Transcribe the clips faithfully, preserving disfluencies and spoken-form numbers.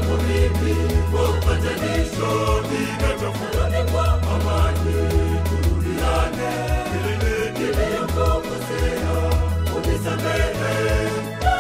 wangu mimi kwa upatanisho ninatafuta kwa amani turudiane ile niliyokukosea unisamehe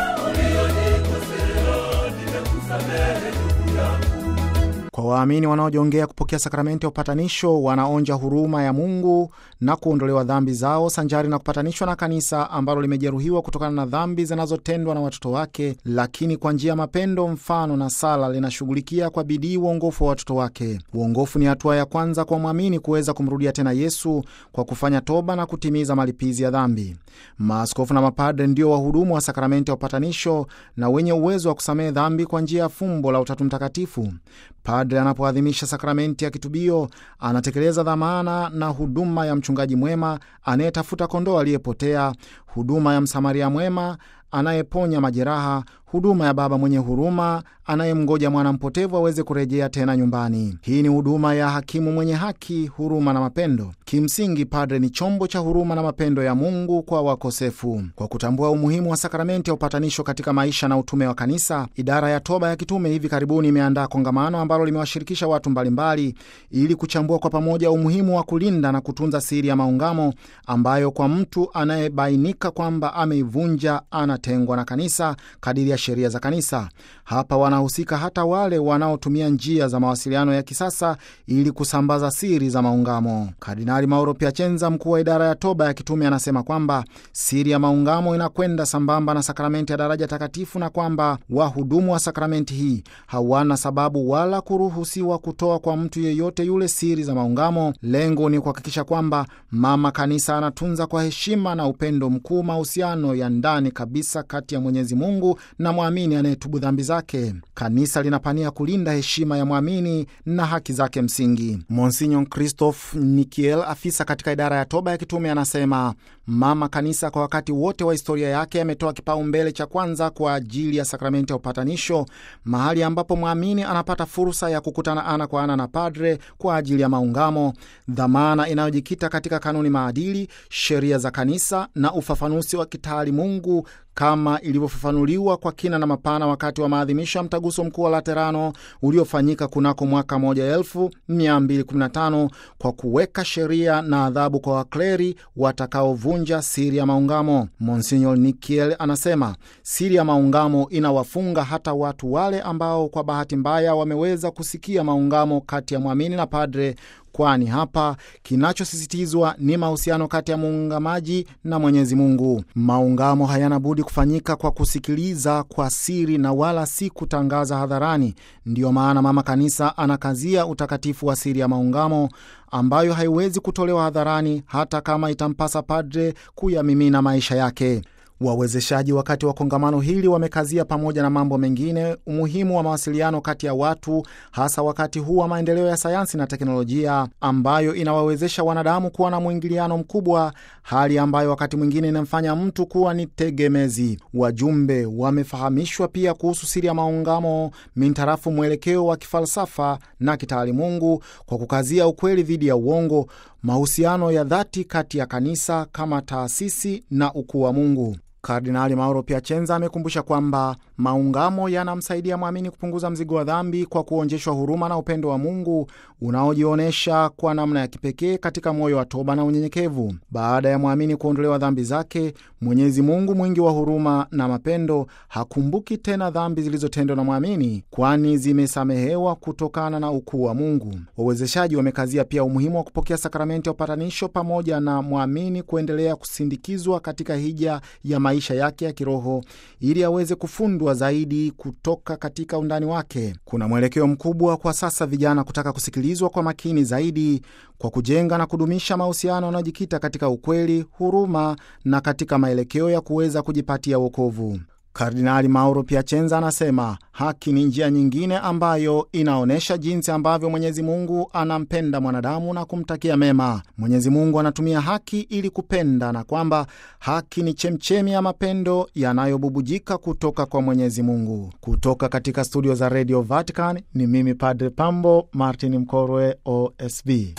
ulionikosea nimekusamehe ndugu yangu. Kwa waamini wanaojiongea kupokea sakramenti ya upatanisho wanaonja huruma ya Mungu na kuondolewa dhambi zao sanjari na kupatanishwa na kanisa ambalo limejeruhiwa kutokana na dhambi zinazotendwa na watoto wake, lakini kwa njia ya mapendo, mfano na sala linashughulikia kwa bidii uongofu wa watoto wake. Uongofu ni hatua ya kwanza kwa mwamini kuweza kumrudia tena Yesu kwa kufanya toba na kutimiza malipizi ya dhambi. Maaskofu na mapadre ndio wahudumu wa sakramenti ya upatanisho na wenye uwezo wa kusamehe dhambi kwa njia ya fumbo la Utatu Mtakatifu. Padre anapoadhimisha sakramenti ya kitubio anatekeleza dhamana na huduma ya mchungaji mwema anayetafuta kondoo aliyepotea, huduma ya msamaria mwema anayeponya majeraha, huduma ya baba mwenye huruma anayemngoja mwana mpotevu aweze kurejea tena nyumbani. Hii ni huduma ya hakimu mwenye haki, huruma na mapendo. Kimsingi, padre ni chombo cha huruma na mapendo ya Mungu kwa wakosefu. Kwa kutambua umuhimu wa sakramenti ya upatanisho katika maisha na utume wa kanisa, idara ya toba ya kitume hivi karibuni imeandaa kongamano ambalo limewashirikisha watu mbalimbali ili kuchambua kwa pamoja umuhimu wa kulinda na kutunza siri ya maungamo ambayo kwa mtu anayebainika kwamba ameivunja anatengwa na kanisa kadiri ya sheria za kanisa. Hapa wanahusika hata wale wanaotumia njia za mawasiliano ya kisasa ili kusambaza siri za maungamo. Kardinali Mauro Piacenza, mkuu wa idara ya toba ya kitume, anasema kwamba siri ya maungamo inakwenda sambamba na sakramenti ya daraja takatifu na kwamba wahudumu wa sakramenti hii hawana sababu wala kuruhusiwa kutoa kwa mtu yeyote yule siri za maungamo. Lengo ni kuhakikisha kwamba mama kanisa anatunza kwa heshima na upendo mkuu mahusiano ya ndani kabisa kati ya Mwenyezi Mungu na mwamini anayetubu dhambi zake. Kanisa linapania kulinda heshima ya mwamini na haki zake msingi. Monsignor Christophe Nikiel, afisa katika idara ya toba ya kitume, anasema mama kanisa kwa wakati wote wa historia yake ametoa kipaumbele cha kwanza kwa ajili ya sakramenti ya upatanisho, mahali ambapo mwamini anapata fursa ya kukutana ana kwa ana na padre kwa ajili ya maungamo, dhamana inayojikita katika kanuni, maadili, sheria za kanisa na ufafanuzi wa kitaalimungu kama ilivyofafanuliwa kwa kina na mapana wakati wa maadhimisho ya mtaguso mkuu wa Laterano uliofanyika kunako mwaka elfu moja mia mbili kumi na tano kwa kuweka sheria na adhabu kwa wakleri watakaovunja siri ya maungamo. Monsignor Nikiel anasema siri ya maungamo inawafunga hata watu wale ambao kwa bahati mbaya wameweza kusikia maungamo kati ya mwamini na padre, kwani hapa kinachosisitizwa ni mahusiano kati ya muungamaji na Mwenyezi Mungu. Maungamo hayana budi kufanyika kwa kusikiliza kwa siri na wala si kutangaza hadharani. Ndiyo maana mama kanisa anakazia utakatifu wa siri ya maungamo ambayo haiwezi kutolewa hadharani hata kama itampasa padre kuyamimina maisha yake. Wawezeshaji wakati wa kongamano hili wamekazia pamoja na mambo mengine umuhimu wa mawasiliano kati ya watu, hasa wakati huu wa maendeleo ya sayansi na teknolojia ambayo inawawezesha wanadamu kuwa na mwingiliano mkubwa, hali ambayo wakati mwingine inamfanya mtu kuwa ni tegemezi. Wajumbe wamefahamishwa pia kuhusu siri ya maungamo mintarafu mwelekeo wa kifalsafa na kitaalimungu kwa kukazia ukweli dhidi ya uongo, mahusiano ya dhati kati ya kanisa kama taasisi na ukuu wa Mungu. Kardinali Mauro Piacenza amekumbusha kwamba maungamo yanamsaidia mwamini kupunguza mzigo wa dhambi kwa kuonjeshwa huruma na upendo wa Mungu unaojionyesha kwa namna ya kipekee katika moyo wa toba na unyenyekevu. Baada ya mwamini kuondolewa dhambi zake, Mwenyezi Mungu mwingi wa huruma na mapendo hakumbuki tena dhambi zilizotendwa na mwamini, kwani zimesamehewa kutokana na ukuu wa Mungu. Wawezeshaji wamekazia pia umuhimu wa kupokea sakramenti ya upatanisho pamoja na mwamini kuendelea kusindikizwa katika hija ya maisha yake ya kiroho ili aweze kufundwa zaidi kutoka katika undani wake. Kuna mwelekeo mkubwa kwa sasa vijana kutaka kusikilizwa kwa makini zaidi kwa kujenga na kudumisha mahusiano yanayojikita katika ukweli, huruma na katika maelekeo ya kuweza kujipatia wokovu. Kardinali Mauro Piacenza anasema haki ni njia nyingine ambayo inaonesha jinsi ambavyo Mwenyezi Mungu anampenda mwanadamu na kumtakia mema. Mwenyezi Mungu anatumia haki ili kupenda na kwamba haki ni chemchemi ya mapendo yanayobubujika kutoka kwa Mwenyezi Mungu. Kutoka katika studio za Radio Vatican ni mimi Padre Pambo Martin Mkorwe, O S B.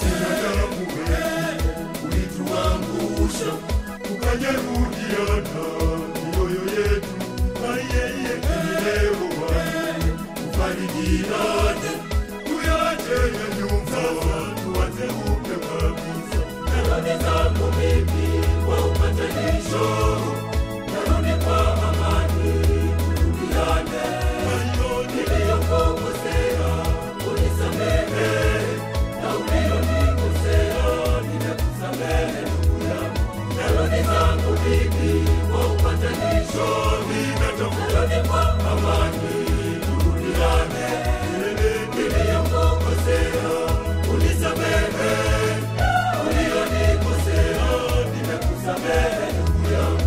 tufarijiane, tuyache ya nyuma, tuanze upya kabisa. Narudi zangu mimi kwa upatanisho, narudi kwa amani, turudiane. Hayo niliyokukosea unisamehe, na uliyonikosea nimekusamehe ndugu yangu. Narudi zangu mimi kwa upatanisho, narudi kwa amani, turudiane. Niliyokukosea unisamehe, uliyonikosea nimekusamehe ndugu yangu.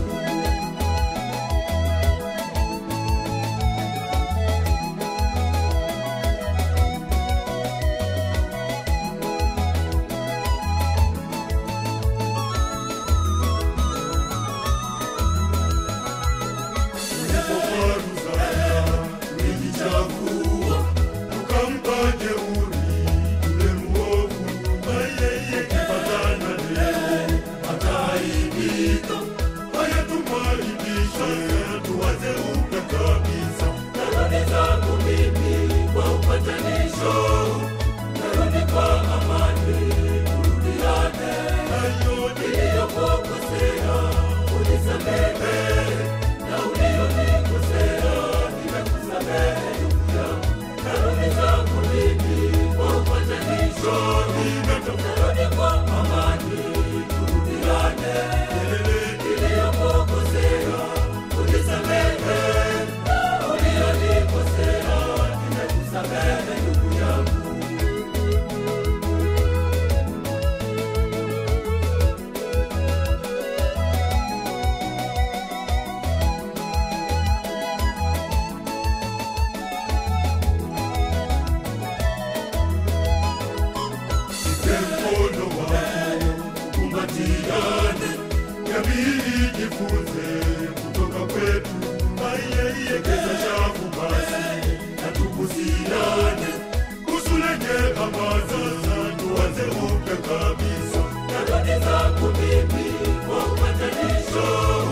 Jifunze kutoka kwetu, aiye kesa chafu basi, na tubusiane, usulenge amaza, tuanze upya kabisa. Narudi zangu mimi kwa upatanisho,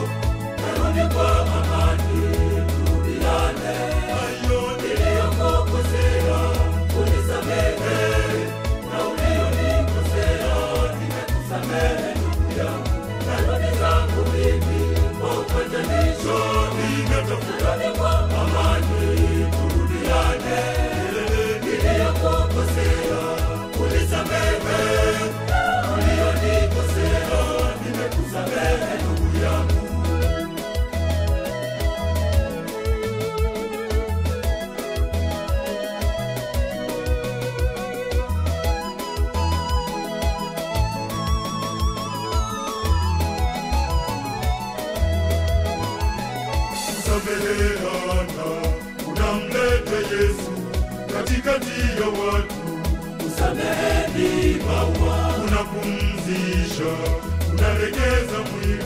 narudi kwa amani, turudiane. Hayo niliyokukosea unisamehe, na uliyonikosea nimekusamehe ndugu yangu. Narudi zangu mimi kwa upatanisho, narudi kwa amani, turudiane. Niliyokukosea unisamehe, uliyonikosea nimekusamehe ndugu yangu. Sameheana, unamlete Yesu katikati ya watu. Usameheni maua, unapumzisha, unalegeza mwili.